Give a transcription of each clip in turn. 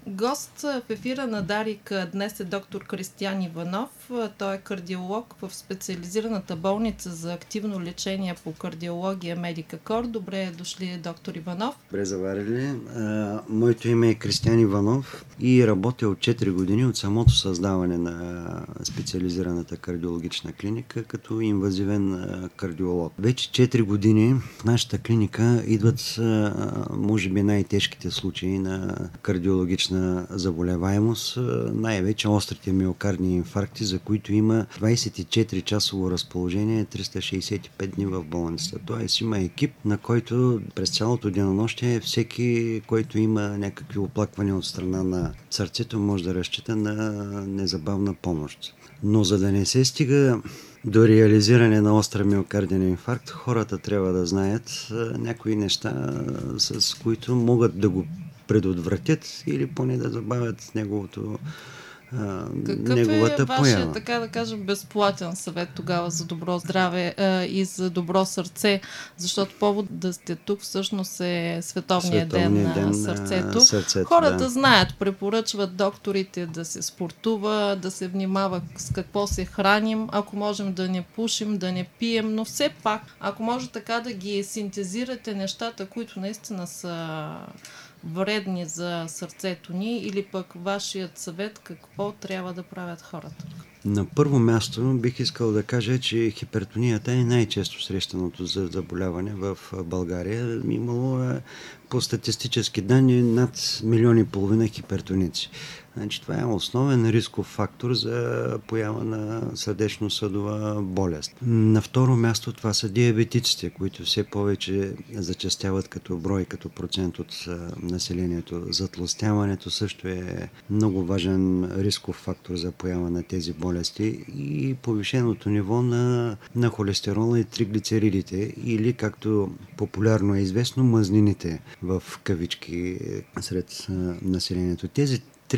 Гост в ефира на Дарик днес е доктор Кристиян Иванов. Той е кардиолог в специализираната болница за активно лечение по кардиология Медикакор. Добре дошли, доктор Иванов. Добре заварили. Моето име е Кристиян Иванов и работя от 4 години от самото създаване на специализираната кардиологична клиника като инвазивен кардиолог. Вече 4 години в нашата клиника идват може би най-тежките случаи на кардиологична заболеваемост, най-вече острите миокардни инфаркти, за които има 24-часово разположение, 365 дни в болницата. Тоест има екип, на който през цялото денонощие всеки, който има някакви оплаквания от страна на сърцето, може да разчита на незабавна помощ. Но за да не се стига до реализиране на остър миокарден инфаркт, хората трябва да знаят някои неща, с които могат да го предотвратят или поне да забавят неговата поява. Какъв е вашия, така да кажем, безплатен съвет тогава за добро здраве и за добро сърце? Защото повод да сте тук всъщност е Световния ден на сърцето. Хората знаят, препоръчват докторите да се спортува, да се внимава с какво се храним, ако можем да не пушим, да не пием, но все пак, ако може така да ги синтезирате нещата, които наистина са вредни за сърцето ни, или пък вашият съвет какво трябва да правят хората? На първо място бих искал да кажа, че хипертонията е най-често срещаното заболяване в България. Имало по статистически данни над 1,5 милиона хипертоници. Значи, това е основен рисков фактор за поява на сърдечно-съдова болест. На второ място това са диабетиците, които все повече зачестяват като брой, като процент от населението. Затлъстяването също е много важен рисков фактор за поява на тези болести и повишеното ниво на холестерола и триглицеридите или, както популярно е известно, мазнините в кавички сред населението. Тези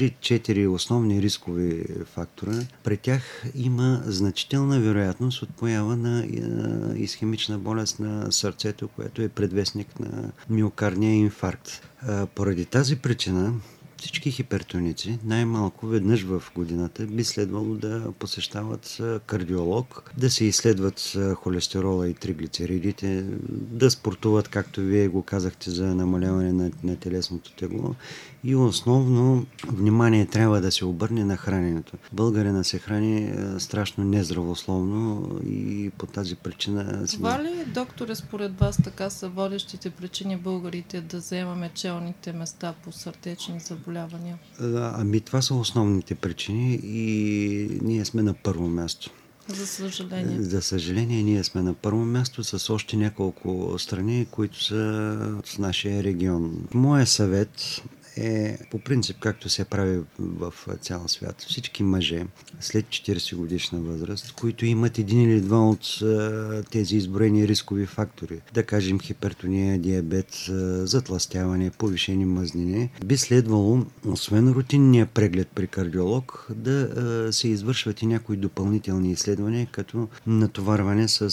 3-4 основни рискови фактора, при тях има значителна вероятност от поява на исхемична болест на сърцето, което е предвестник на миокардния инфаркт. Поради тази причина всички хипертоници най-малко веднъж в годината би следвало да посещават кардиолог, да се изследват холестерола и триглицеридите, да спортуват, както вие го казахте, за намаляване на телесното тегло и основно внимание трябва да се обърне на храненето. Българина се храни страшно нездравословно и по тази причина... Това ли, докторе, според вас така са водещите причини българите да заемаме челните места по сърдечни заболявания? Ами това са основните причини и ние сме на първо място. За съжаление. За съжаление, ние сме на първо място с още няколко страни, които са от нашия регион. Моя съвет е по принцип, както се прави в цял свят. Всички мъже след 40 годишна възраст, които имат един или два от тези изброени рискови фактори, да кажем хипертония, диабет, затлъстяване, повишени мазнини, би следвало, освен рутинния преглед при кардиолог, да се извършват и някои допълнителни изследвания, като натоварване с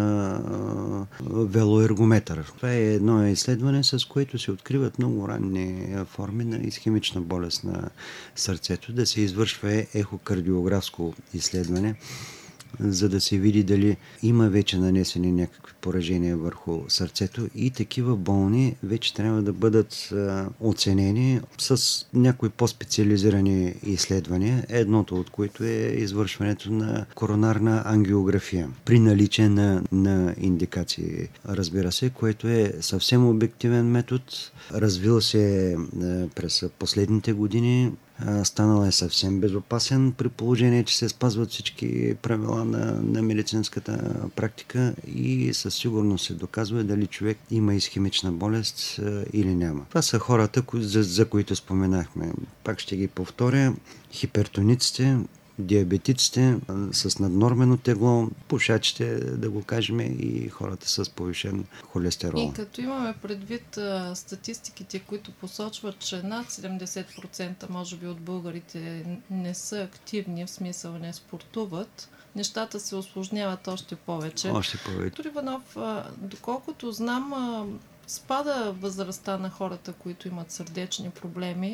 велоергометър. Това е едно изследване, с което се откриват много ранни форми на исхемична болест на сърцето, да се извършва ехокардиографско изследване, за да се види дали има вече нанесени някакви поражения върху сърцето и такива болни вече трябва да бъдат оценени с някои по-специализирани изследвания, едното от които е извършването на коронарна ангиография при наличие на индикации, разбира се, което е съвсем обективен метод, развил се през последните години, станал е съвсем безопасен при положение, че се спазват всички правила на медицинската практика и със сигурност се доказва дали човек има исхемична болест или няма. Това са хората, за които споменахме. Пак ще ги повторя. Хипертониците, диабетиците с наднормено тегло, пушачите, да го кажем, и хората с повишен холестерол. И като имаме предвид статистиките, които посочват, че над 70% може би от българите не са активни, в смисъл не спортуват, нещата се усложняват още повече. Доктор Иванов, доколкото знам, спада възрастта на хората, които имат сърдечни проблеми.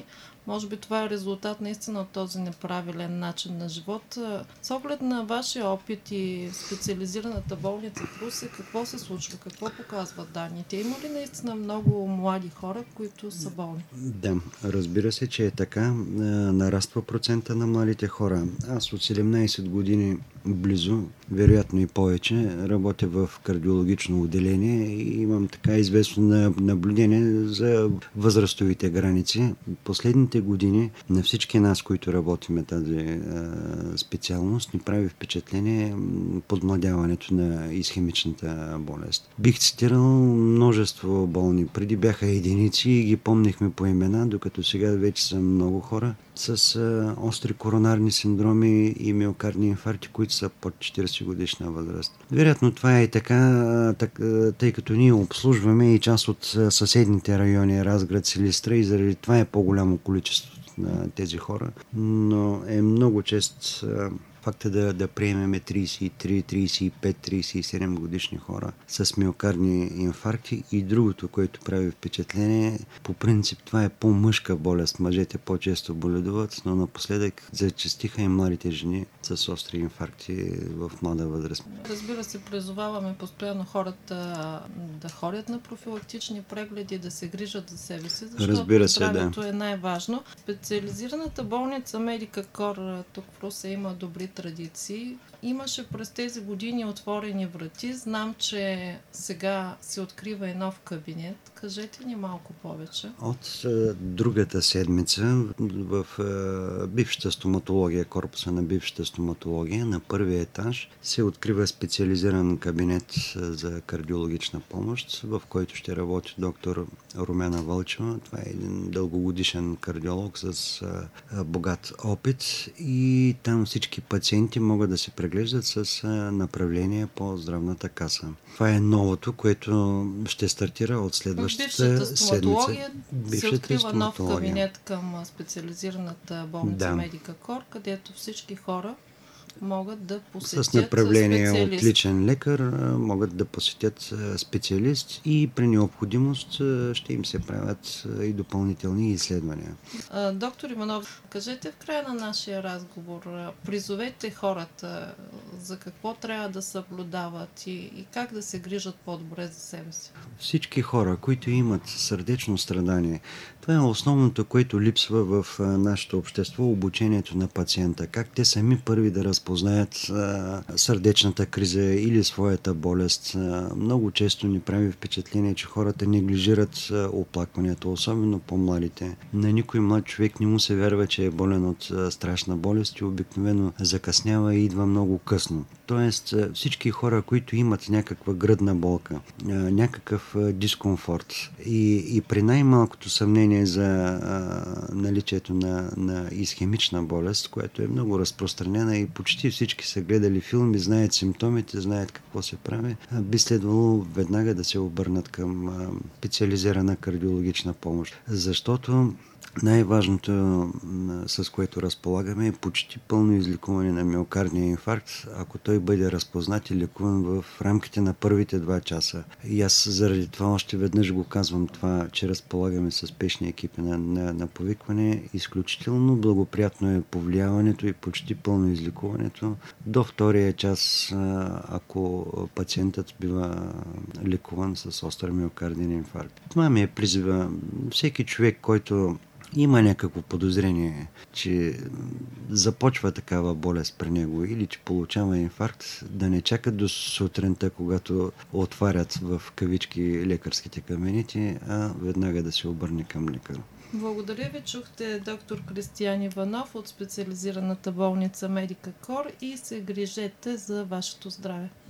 Може би това е резултат наистина от този неправилен начин на живот. С оглед на вашия опит и специализираната болница в Русе, какво се случва? Какво показват данните? Има ли наистина много млади хора, които са болни? Да, разбира се, че е така. Нараства процента на младите хора. Аз от 17 години близо, вероятно и повече, работя в кардиологично отделение и имам така известно наблюдение за възрастовите граници. Последните години на всички нас, които работиме тази специалност, ни прави впечатление подмладяването на исхемичната болест. Бих цитирал множество болни. Преди бяха единици и ги помнихме по имена, докато сега вече са много хора с остри коронарни синдроми и миокардни инфаркти, които са под 40 годишна възраст. Вероятно това е така, тъй като ние обслужваме и част от съседните райони, Разград, Силистра, и заради това е по-голямо количество на тези хора, но е много чест факта да приемеме 33, 35, 37 годишни хора с миокардни инфаркти. И другото, което прави впечатление, по принцип това е по-мъжка болест. Мъжете по-често боледуват, но напоследък зачестиха и младите жени с остри инфаркти в млада възраст. Разбира се, призоваваме постоянно хората да ходят на профилактични прегледи, да се грижат за себе си, защото здравето е най-важно. Специализираната болница Медикакор тук в Русе има добри традиции. Имаше през тези години отворени врати. Знам, че сега се открива и нов кабинет. Кажете ни малко повече. От другата седмица в бившата стоматология, корпуса на бившата стоматология, на първия етаж се открива специализиран кабинет за кардиологична помощ, в който ще работи доктор Румяна Вълчева. Това е един дългогодишен кардиолог с богат опит и там всички пациенти могат да се преглеждат с направление по здравната каса. Това е новото, което ще стартира от следващата седмица. Се открива нов кабинет към специализираната болница Медикакор, където всички хора могат да посетят с направление от личен лекар, могат да посетят специалист и при необходимост ще им се правят и допълнителни изследвания. Доктор Иванов, кажете в края на нашия разговор, призовете хората за какво трябва да съблюдават и как да се грижат по-добре за себе си. Всички хора, които имат сърдечно страдание, това е основното, което липсва в нашето общество, обучението на пациента. Как те сами първи да разпознаят сърдечната криза или своята болест. Много често ни прави впечатление, че хората неглижират оплакванията, особено по-младите. На никой млад човек не му се вярва, че е болен от страшна болест и обикновено закъснява и идва много късно. Тоест всички хора, които имат някаква гръдна болка, някакъв дискомфорт и при най-малкото съмнение за наличието на исхемична болест, която е много разпространена и почти всички са гледали филми, знаят симптомите, знаят какво се прави, би следвало веднага да се обърнат към специализирана кардиологична помощ. Защото най-важното, с което разполагаме, е почти пълно излекуване на миокардния инфаркт, ако той бъде разпознат и лекуван в рамките на първите 2 часа. И аз заради това още веднъж го казвам това, че разполагаме с спешни екипи на повикване. Изключително благоприятно е повлияването и почти пълно излекуването до 2-я час, ако пациентът бива лекуван с остър миокарден инфаркт. Това ми е призива. Всеки човек, който има някакво подозрение, че започва такава болест при него или че получава инфаркт, да не чака до сутринта, когато отварят в кавички лекарските кабинети, а веднага да се обърне към лекар. Благодаря ви. Чухте доктор Кристиян Иванов от специализираната болница Медикакор и се грижете за вашето здраве.